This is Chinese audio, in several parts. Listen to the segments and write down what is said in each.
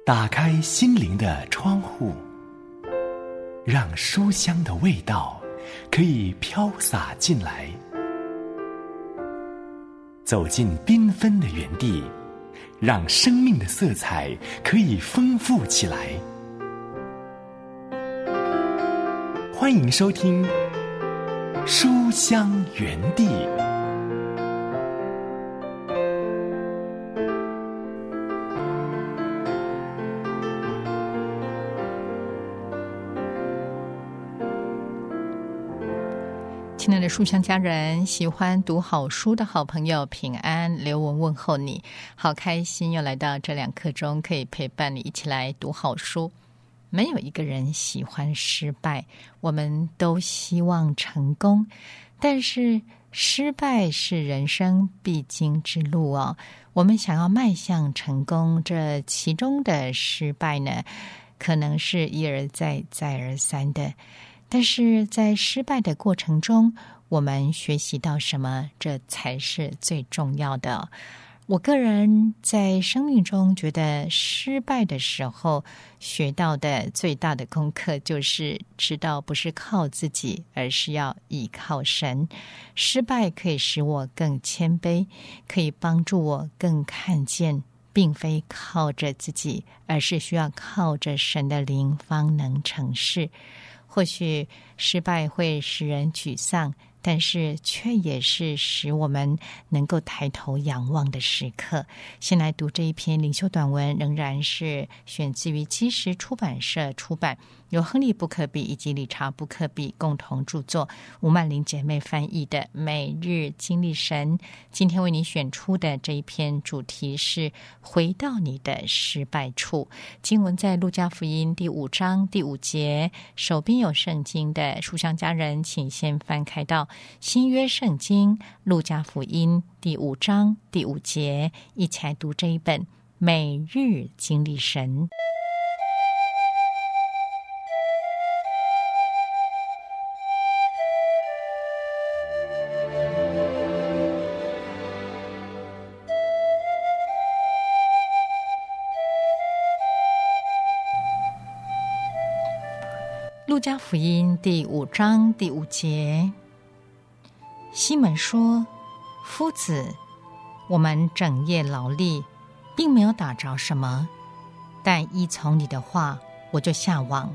打开心灵的窗户，让书香的味道可以飘洒进来。走进缤纷的园地，让生命的色彩可以丰富起来。欢迎收听书香园地。 亲爱的书香家人，喜欢读好书的好朋友平安，刘文问候你，好开心又来到这2刻钟，可以陪伴你一起来读好书。没有一个人喜欢失败，我们都希望成功，但是失败是人生必经之路哦。我们想要迈向成功，这其中的失败呢，可能是一而再再而三的。但是在失败的过程中，我们学习到什么，这才是最重要的。我个人在生命中觉得失败的时候学到的最大的功课，就是知道不是靠自己，而是要依靠神。失败可以使我更谦卑，可以帮助我更看见并非靠着自己，而是需要靠着神的灵方能成事。或许失败会使人沮丧，但是却也是使我们能够抬头仰望的时刻。先来读这一篇灵修短文，仍然是选自于基石出版社出版，由亨利·布克比以及理查·布克比共同著作，吴曼玲姐妹翻译的《每日经历神》。今天为你选出的这一篇主题是回到你的失败处。经文在路加福音第5章第5节，手边有圣经的书香家人，请先翻开到新约圣经路加福音第5章第5节，一起来读这一本每日经历神。路加福音第5章第5节，西门说：夫子，我们整夜劳力，并没有打着什么，但依从你的话，我就下网。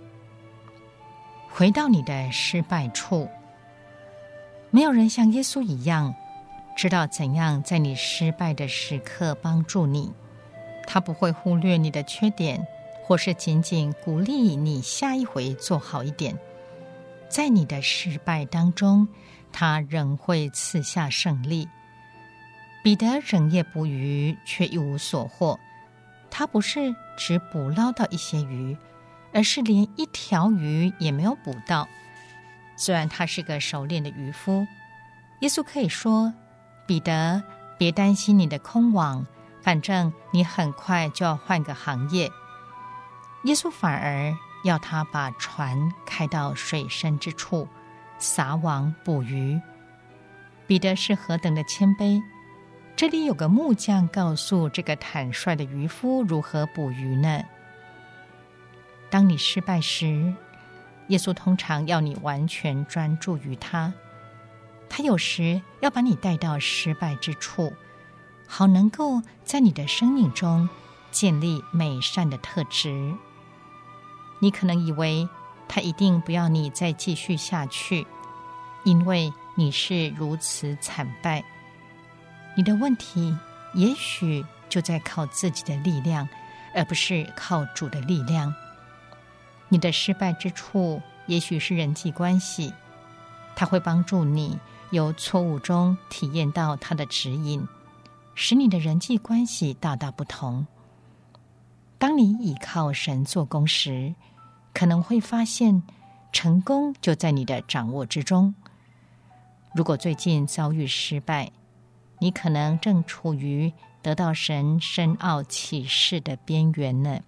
回到你的失败处。没有人像耶稣一样知道怎样在你失败的时刻帮助你，他不会忽略你的缺点，或是仅仅鼓励你下一回做好一点。在你的失败当中，他仍会赐下胜利。彼得整夜捕鱼，却一无所获。他不是只捕捞到一些鱼，而是连一条鱼也没有捕到。虽然他是个熟练的渔夫，耶稣可以说：彼得，别担心你的空网，反正你很快就要换个行业。耶稣反而要他把船开到水深之处，撒网捕鱼。彼得是何等的谦卑！这里有个木匠告诉这个坦率的渔夫如何捕鱼呢？当你失败时，耶稣通常要你完全专注于他。他有时要把你带到失败之处，好能够在你的生命中建立美善的特质。你可能以为他一定不要你再继续下去，因为你是如此惨败。你的问题也许就在靠自己的力量，而不是靠主的力量。你的失败之处也许是人际关系，他会帮助你由错误中体验到他的指引，使你的人际关系大大不同。当你倚靠神做工时，可能会发现成功就在你的掌握之中。如果最近遭遇失败，你可能正处于得到神深奥启示的边缘呢。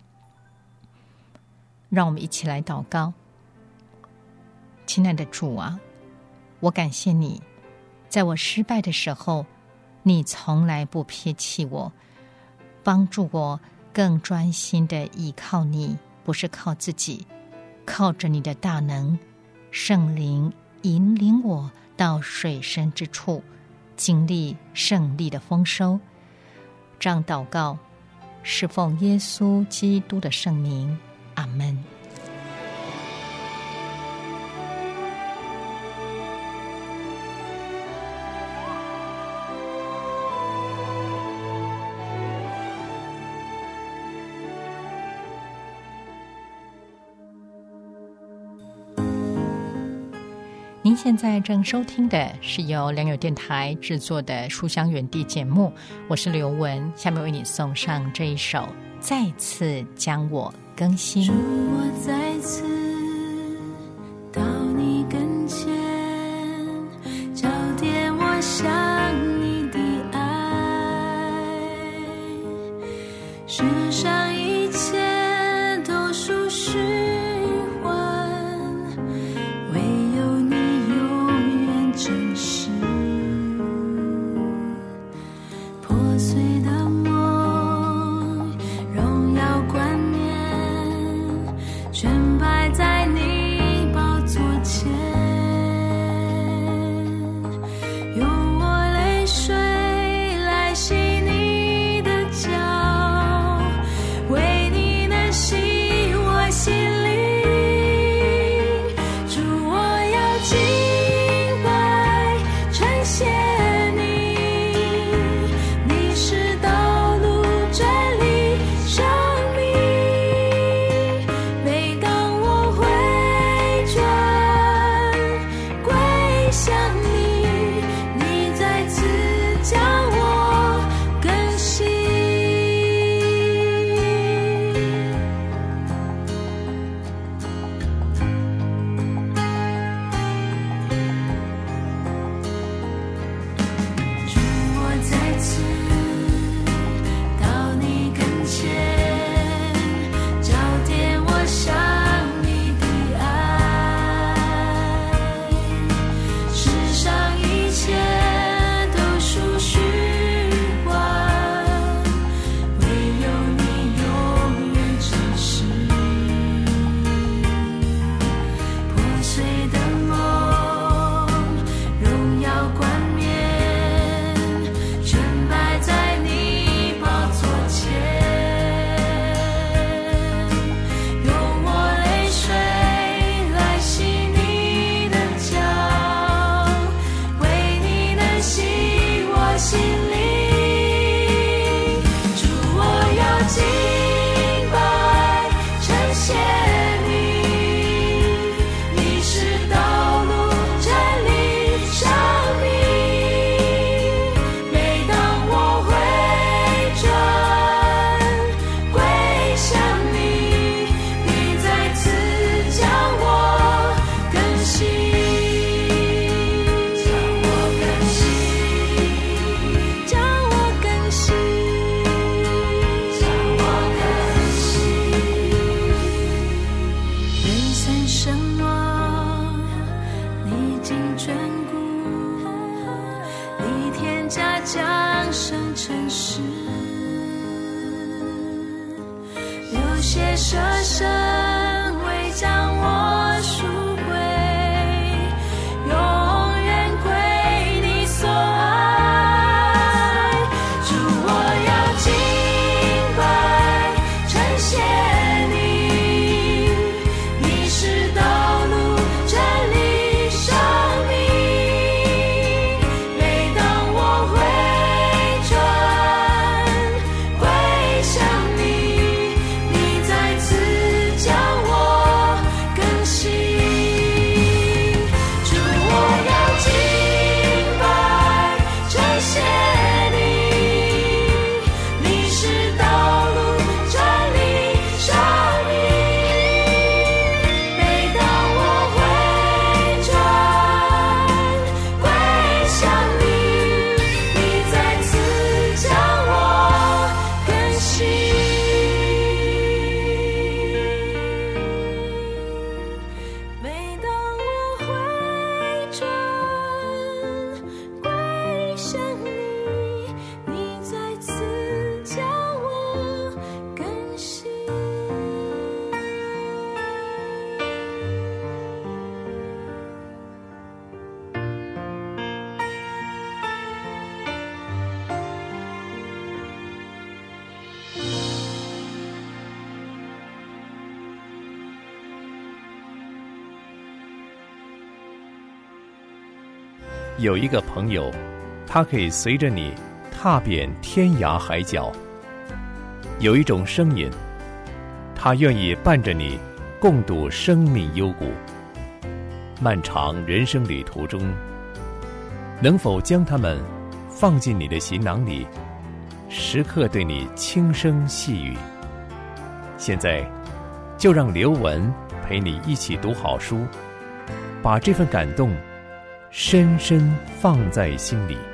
让我们一起来祷告。亲爱的主啊，我感谢你，在我失败的时候，你从来不撇弃我，帮助我更专心的依靠你，不是靠自己，靠着你的大能，圣灵引领我到水深之处，经历胜利的丰收。这样祷告，是奉耶稣基督的圣名，阿们。您现在正收听的是由良友电台制作的书香园地节目，我是刘文，下面为你送上这一首《再次将我更新》。 主，我再次到你跟前，焦点我向你的爱，世上一切都属虚幻，唯有你永远真实。破碎的梦，荣耀冠冕，全摆在你宝座前，用我泪水来洗你的脚，为你能洗我心灵。主，我要敬拜称谢你，你是道路真理生命。每当我回转归向你，你再次将我更新。主，我再次到你跟前，焦点我向你的爱，世上一切都属虚幻，唯有你永远真实。破碎的梦，荣耀冠冕，全摆在你宝座前，用我泪水来洗你的脚，为你能洗我心灵。主，我要敬拜称谢你，你是道路真理生命。每当我回转归向你，你再次将我更新，将我更新，将我更新。人生身亡，历经眷顾，历天家降生成世，流血舍身为将我赎回，永远归你所爱。主，我要敬拜称谢你，你是道路真理生命。每当我回转归向你，你再次将我更有一个朋友，他可以随着你踏遍天涯海角；有一种声音，他愿意伴着你共度生命幽谷。漫长人生旅途中，能否将他们放进你的行囊里，时刻对你轻声细语？现在就让刘文陪你一起读好书，把这份感动深深放在心里。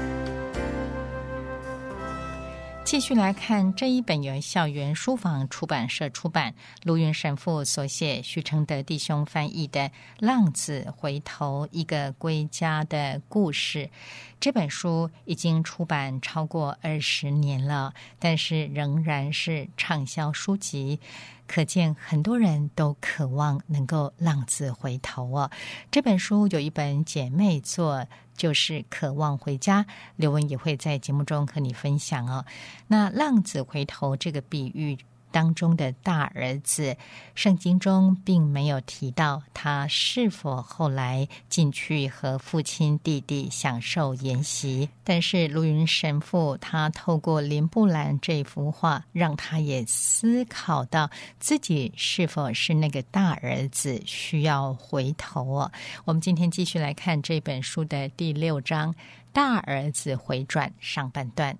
继续来看这一本由校园书房出版社出版，卢云神父所写，徐承德弟兄翻译的《浪子回头：一个归家的故事》。这本书已经出版超过20年了，但是仍然是畅销书籍，可见很多人都渴望能够浪子回头哦。这本书有一本姐妹作，就是渴望回家，刘文也会在节目中和你分享哦。那浪子回头这个比喻当中的大儿子，圣经中并没有提到他是否后来进去和父亲弟弟享受筵席，但是卢云神父他透过林布兰这幅画，让他也思考到自己是否是那个大儿子，需要回头哦。我们今天继续来看这本书的第6章，大儿子回转上半段。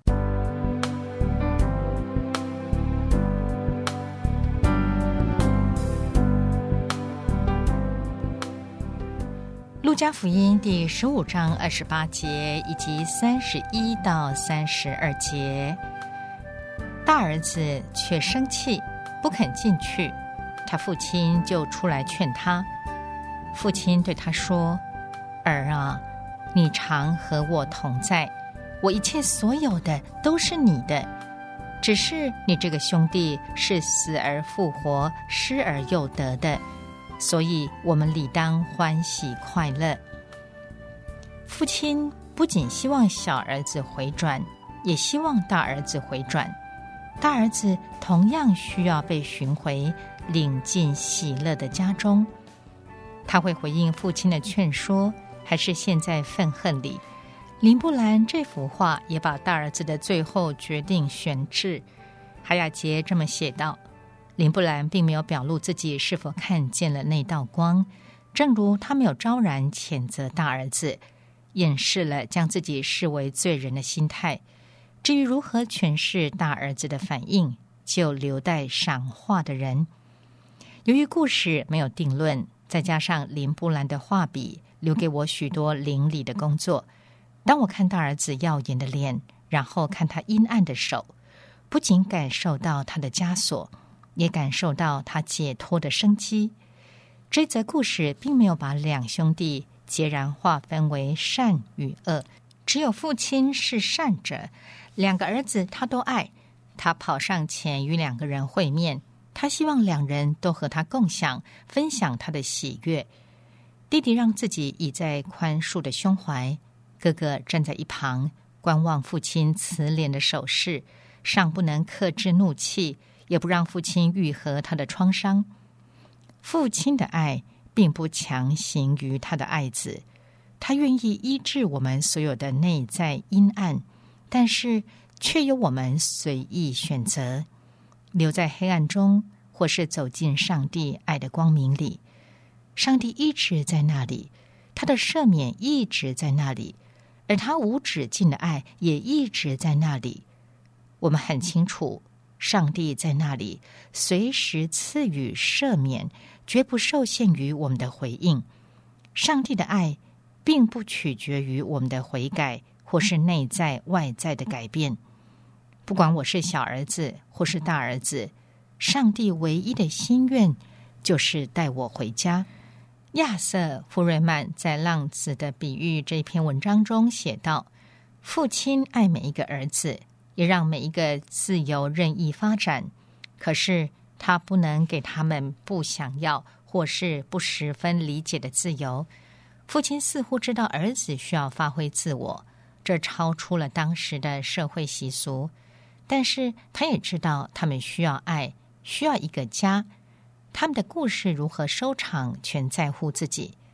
路加福音第15章28节以及31到32节，大儿子却生气，不肯进去，他父亲就出来劝他。父亲对他说：儿啊，你常和我同在，我一切所有的都是你的，只是你这个兄弟是死而复活，失而又得的，所以我们理当欢喜快乐。父亲不仅希望小儿子回转，也希望大儿子回转。大儿子同样需要被寻回，领进喜乐的家中。他会回应父亲的劝说，还是陷在愤恨里？林布兰这幅画也把大儿子的最后决定悬置。海雅杰这么写道：林布兰并没有表露自己是否看见了那道光，正如他没有昭然谴责大儿子，掩饰了将自己视为罪人的心态。至于如何诠释大儿子的反应，就留待赏画的人。由于故事没有定论，再加上林布兰的画笔留给我许多邻里的工作，当我看大儿子耀眼的脸，然后看他阴暗的手，不仅感受到他的枷锁，也感受到他解脱的生机。这则故事并没有把两兄弟截然划分为善与恶，只有父亲是善者，两个儿子他都爱，他跑上前与两个人会面，他希望两人都和他共享分享他的喜悦。弟弟让自己倚在宽恕的胸怀，哥哥站在一旁观望父亲慈怜的手势，尚不能克制怒气，也不让父亲愈合他的创伤。父亲的爱并不强行于他的爱子，他愿意医治我们所有的内在阴暗，但是却由我们随意选择，留在黑暗中，或是走进上帝爱的光明里。上帝一直在那里，他的赦免一直在那里，而他无止境的爱也一直在那里。我们很清楚，上帝在那里，随时赐予赦免，绝不受限于我们的回应。上帝的爱并不取决于我们的悔改，或是内在外在的改变。不管我是小儿子或是大儿子，上帝唯一的心愿就是带我回家。亚瑟·富瑞曼在《浪子的比喻》这篇文章中写道：父亲爱每一个儿子，也让每一个自由任意发展，可是他不能给他们不想要或是不十分理解的自由。父亲似乎知道儿子需要发挥自我，这超出了当时的社会习俗，但是他也知道他们需要爱，需要一个家。他们的故事如何收场，全在乎自己。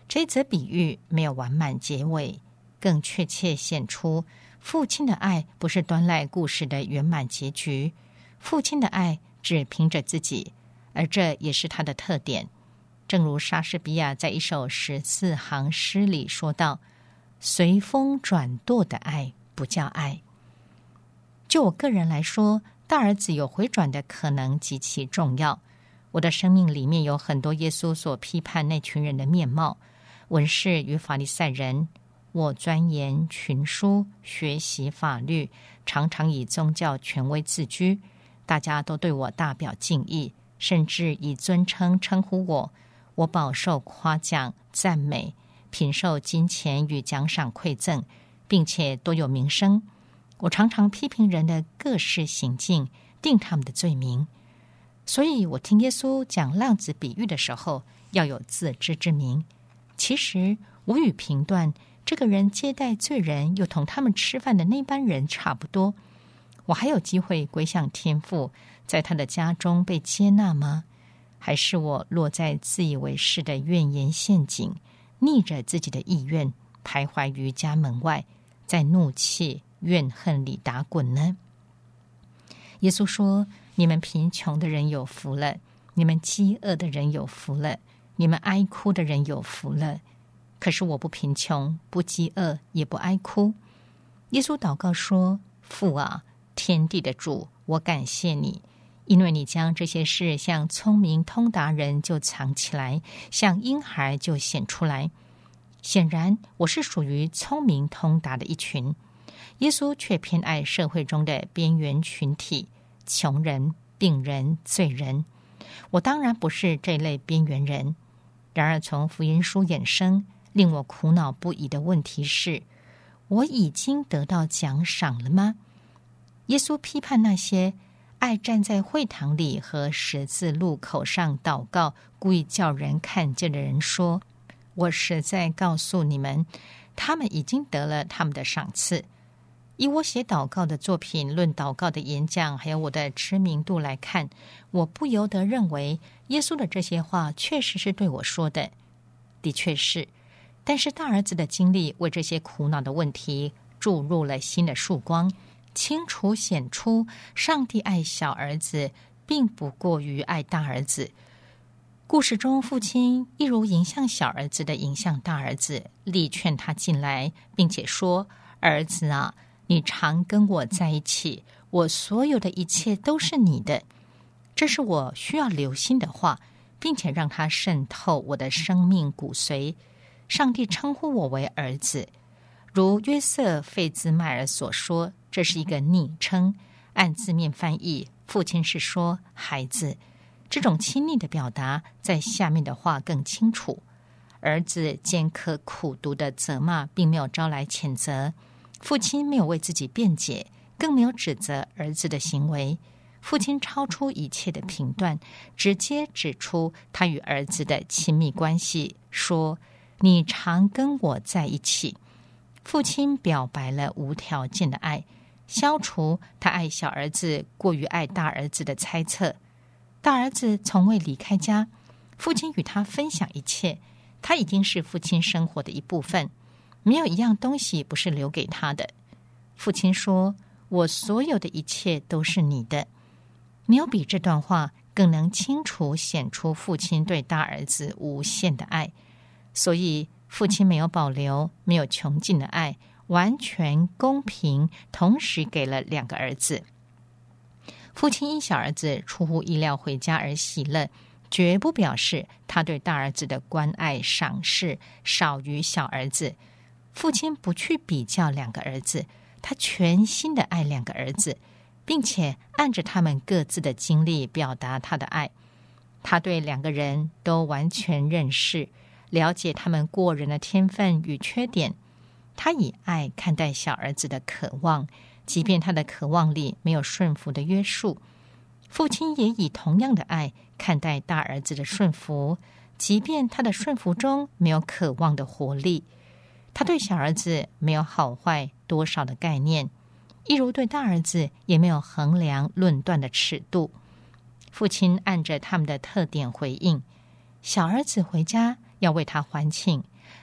这则比喻没有完满结尾，更确切显出父亲的爱不是端赖故事的圆满结局，父亲的爱只凭着自己，而这也是他的特点。正如莎士比亚在一首14行诗里说道，随风转舵的爱不叫爱。就我个人来说，大儿子有回转的可能极其重要。我的生命里面有很多耶稣所批判那群人的面貌，文士与法利赛人。我钻研群书，学习法律，常常以宗教权威自居，大家都对我大表敬意，甚至以尊称称呼我。我饱受夸奖赞美，品受金钱与奖赏馈赠，并且多有名声。我常常批评人的各式行径，定他们的罪名。所以我听耶稣讲浪子比喻的时候，要有自知之明。其实我与评断这个人接待罪人又同他们吃饭的那班人差不多。我还有机会归向天父，在他的家中被接纳吗？还是我落在自以为是的怨言陷阱，逆着自己的意愿徘徊于家门外，在怒气怨恨里打滚呢？耶稣说，你们贫穷的人有福了，你们饥饿的人有福了，你们哀哭的人有福了。可是我不贫穷，不饥饿，也不哀哭。耶稣祷告说，父啊，天地的主，我感谢你，因为你将这些事向聪明通达人就藏起来，向婴孩就显出来。显然我是属于聪明通达的一群，耶稣却偏爱社会中的边缘群体，穷人、病人、罪人。我当然不是这类边缘人。然而从福音书衍生，令我苦恼不已的问题是，我已经得到奖赏了吗？耶稣批判那些爱站在会堂里和十字路口上祷告，故意叫人看见的人说，我实在告诉你们，他们已经得了他们的赏赐。以我写祷告的作品、论祷告的演讲，还有我的知名度来看，我不由得认为耶稣的这些话确实是对我说的。的确是，但是大儿子的经历为这些苦恼的问题注入了新的曙光，清楚显出上帝爱小儿子并不过于爱大儿子。故事中父亲一如迎向小儿子的迎向大儿子，力劝他进来，并且说，儿子啊，你常跟我在一起，我所有的一切都是你的。这是我需要留心的话，并且让它渗透我的生命骨髓。上帝称呼我为儿子，如约瑟·费兹迈尔所说，这是一个昵称，按字面翻译，父亲是说孩子。这种亲昵的表达在下面的话更清楚。儿子尖刻苦毒的责骂并没有招来谴责，父亲没有为自己辩解，更没有指责儿子的行为。父亲超出一切的评断，直接指出他与儿子的亲密关系，说，你常跟我在一起。父亲表白了无条件的爱，消除他爱小儿子过于爱大儿子的猜测。大儿子从未离开家，父亲与他分享一切，他已经是父亲生活的一部分，没有一样东西不是留给他的。父亲说，我所有的一切都是你的。没有比这段话更能清楚显出父亲对大儿子无限的爱。所以父亲没有保留，没有穷尽的爱，完全公平，同时给了2个儿子。父亲因小儿子出乎意料回家而喜乐，绝不表示他对大儿子的关爱赏识少于小儿子。父亲不去比较2个儿子，他全心的爱2个儿子，并且按着他们各自的经历表达他的爱。他对2个人都完全认识，了解他们过人的天分与缺点。他以爱看待小儿子的渴望，即便他的渴望里没有顺服的约束。父亲也以同样的爱看待大儿子的顺服，即便他的顺服中没有渴望的活力。他对小儿子没有好坏多少的概念，一如对大儿子也没有衡量论断的尺度。父亲按着他们的特点回应。小儿子回家要为他欢庆，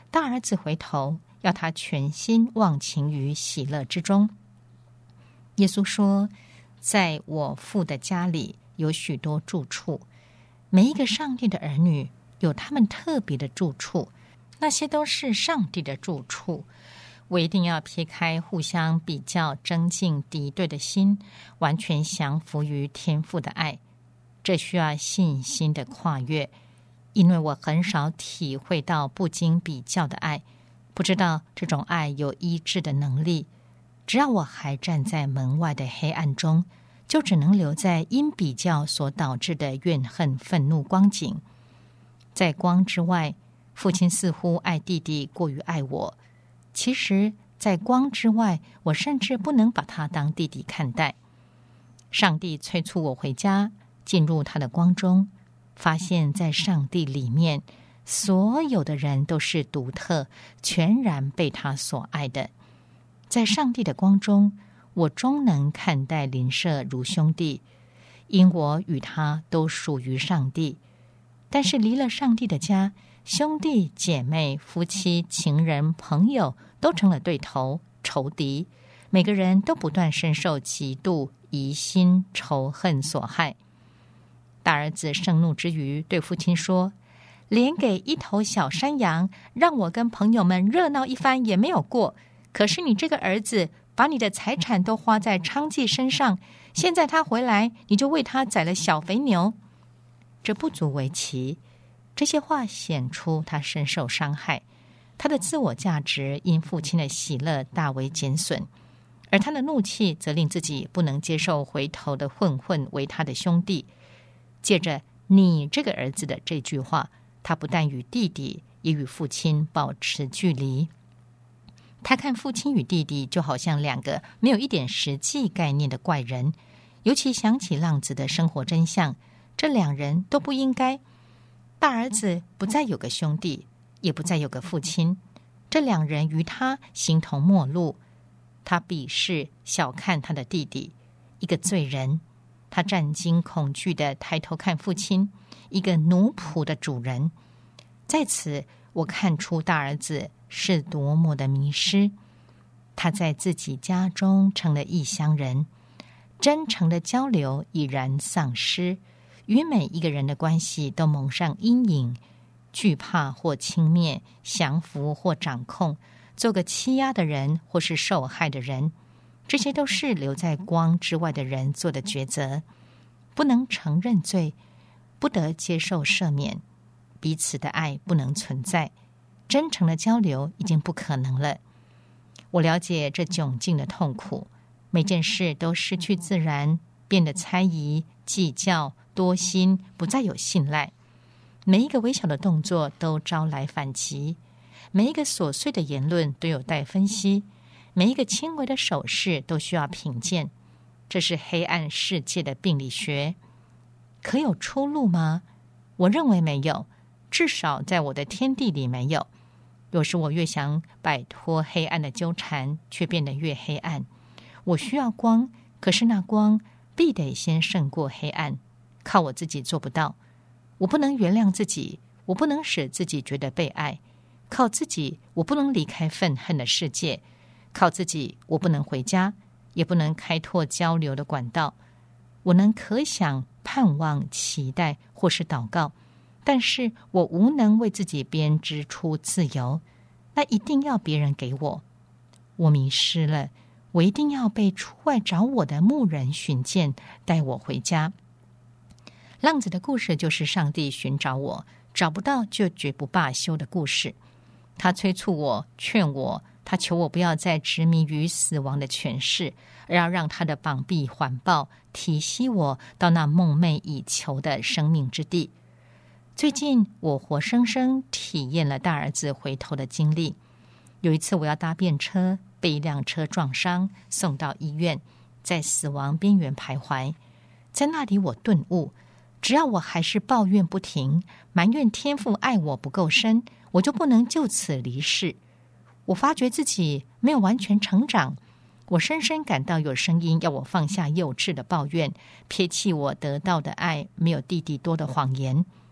大儿子回头，要他全心忘情于喜乐之中。耶稣说，在我父的家里有许多住处，每一个上帝的儿女有他们特别的住处，那些都是上帝的住处。我一定要撇开互相比较、争竞、敌对的心，完全降服于天父的爱。这需要信心的跨越，因为我很少体会到不经比较的爱，不知道这种爱有医治的能力。只要我还站在门外的黑暗中，就只能留在因比较所导致的怨恨、愤怒光景。在光之外，父亲似乎爱弟弟过于爱我。其实，在光之外，我甚至不能把他当弟弟看待。上帝催促我回家，进入他的光中，发现在上帝里面，所有的人都是独特、全然被他所爱的。在上帝的光中，我终能看待邻舍如兄弟，因我与他都属于上帝。但是离了上帝的家，兄弟姐妹、夫妻、情人、朋友都成了对头、仇敌，每个人都不断深受嫉妒、疑心、仇恨所害。大儿子盛怒之余对父亲说，连给一头小山羊让我跟朋友们热闹一番也没有过，可是你这个儿子把你的财产都花在娼妓身上，现在他回来你就为他宰了小肥牛。这不足为奇，这些话显出他深受伤害，他的自我价值因父亲的喜乐大为减损，而他的怒气则令自己不能接受回头的混混为他的兄弟。借着你这个儿子的这句话，他不但与弟弟，也与父亲保持距离。他看父亲与弟弟就好像两个没有一点实际概念的怪人，尤其想起浪子的生活真相，这两人都不应该。大儿子不再有个兄弟，也不再有个父亲，这两人与他形同陌路。他鄙视、小看他的弟弟，一个罪人。他战惊恐惧地抬头看父亲，一个奴仆的主人。在此，我看出大儿子是多么的迷失。他在自己家中成了异乡人，真诚的交流已然丧失，与每一个人的关系都蒙上阴影，惧怕或轻蔑，降服或掌控，做个欺压的人或是受害的人，这些都是留在光之外的人做的抉择。不能承认罪，不得接受赦免，彼此的爱不能存在，真诚的交流已经不可能了。我了解这窘境的痛苦，每件事都失去自然，变得猜疑、计较、多心，不再有信赖。每一个微小的动作都招来反击，每一个琐碎的言论都有待分析，每一个轻微的手势都需要品鉴。这是黑暗世界的病理学。可有出路吗？我认为没有，至少在我的天地里没有。有时我越想摆脱黑暗的纠缠，却变得越黑暗。我需要光，可是那光必得先胜过黑暗，靠我自己做不到。我不能原谅自己，我不能使自己觉得被爱。靠自己，我不能离开愤恨的世界。靠自己，我不能回家，也不能开拓交流的管道。我能可想、盼望、期待或是祷告，但是我无能为自己编织出自由，那一定要别人给我。我迷失了，我一定要被出外找我的牧人寻见，带我回家。浪子的故事就是上帝寻找我，找不到就绝不罢休的故事。他催促我，劝我，他求我不要再执迷于死亡的权势，而要让他的膀臂环抱，提携我到那梦寐以求的生命之地。最近我活生生体验了大儿子回头的经历。有一次我要搭便车，被一辆车撞伤，送到医院，在死亡边缘徘徊。在那里我顿悟，只要我还是抱怨不停，埋怨天父爱我不够深，我就不能就此离世。我发觉自己没有完全成长，我深深感到有声音要我放下幼稚的抱怨，撇弃我得到的爱没有弟弟多的谎言。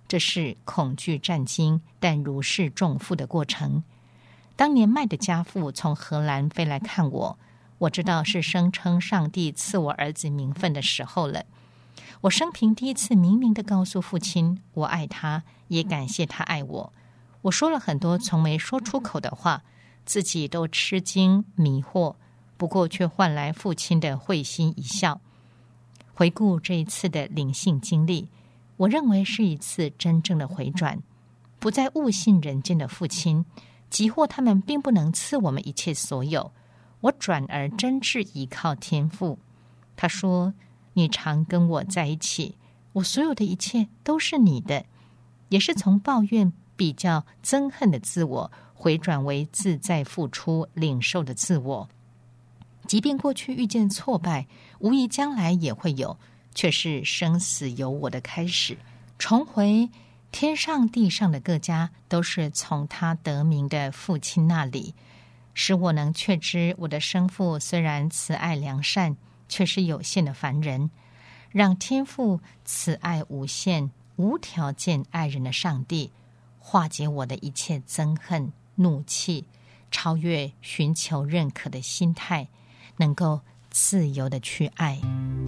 这是恐惧战惊但如释重负的过程。当年迈的家父从荷兰飞来看我，我知道是声称上帝赐我儿子名分的时候了。我生平第一次明明地告诉父亲，我爱他，也感谢他爱我。我说了很多从没说出口的话，自己都吃惊迷惑，不过却换来父亲的会心一笑。回顾这一次的灵性经历，我认为是一次真正的回转，不再误信人间的父亲，即或他们并不能赐我们一切所有，我转而真挚依靠天父。他说，你常跟我在一起，我所有的一切都是你的，也是从抱怨比较憎恨的自我回转为自在付出领受的自我。即便过去遇见挫败，无疑将来也会有，却是生死由我的开始。重回天上地上的各家，都是从他得名的父亲那里，使我能确知我的生父虽然慈爱良善，却是有限的凡人。让天父慈爱无限、无条件爱人的上帝，化解我的一切憎恨、怒气，超越寻求认可的心态，能够自由的去爱。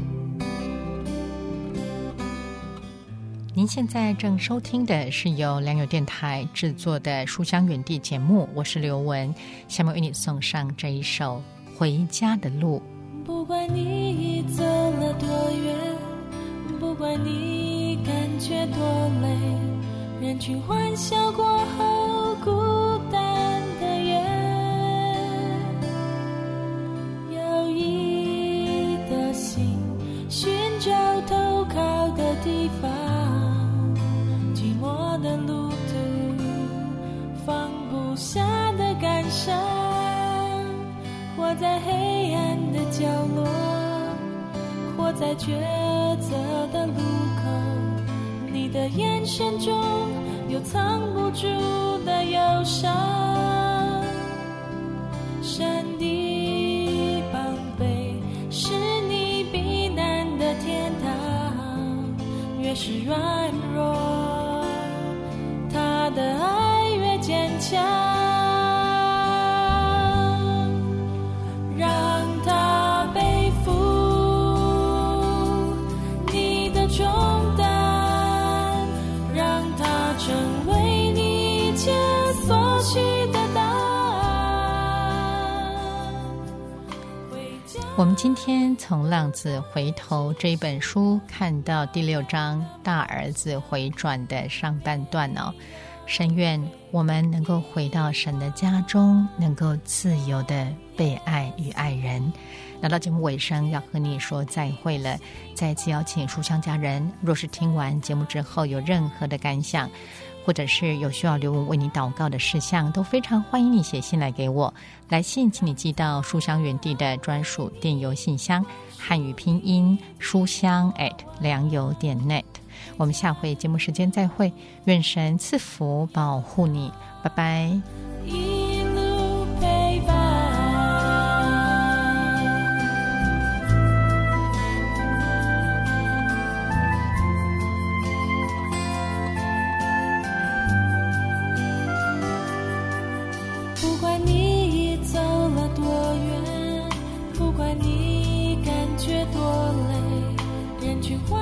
您现在正收听的是由良友电台制作的书香园地节目，我是刘文，下面为你送上这一首《回家的路》。 不管你走了多远，不管你感觉多累，人群欢笑过后孤单的远，有意的心寻找投靠的地方，寂寞的路途放不下的感伤，活在黑暗的角落，活在抉择的路口，你的眼神中有藏不住的忧伤。山的膀背是你避难的天堂，越是软弱，他的爱越坚强。 我们今天从《浪子回头》这一本书看到第6章大儿子回转的上半段哦。神愿我们能够回到神的家中，能够自由的被爱与爱人。来到节目尾声，要和你说再会了。再次邀请书香家人，若是听完节目之后有任何的感想，或者是有需要刘文为你祷告的事项，都非常欢迎你写信来给我。来信请你寄到书香园地的专属电邮信箱，汉语拼音书香良友.net。我们下回节目时间再会，愿神赐福保护你，拜拜。 一路陪伴，不管你走了多远，不管你感觉多累，人群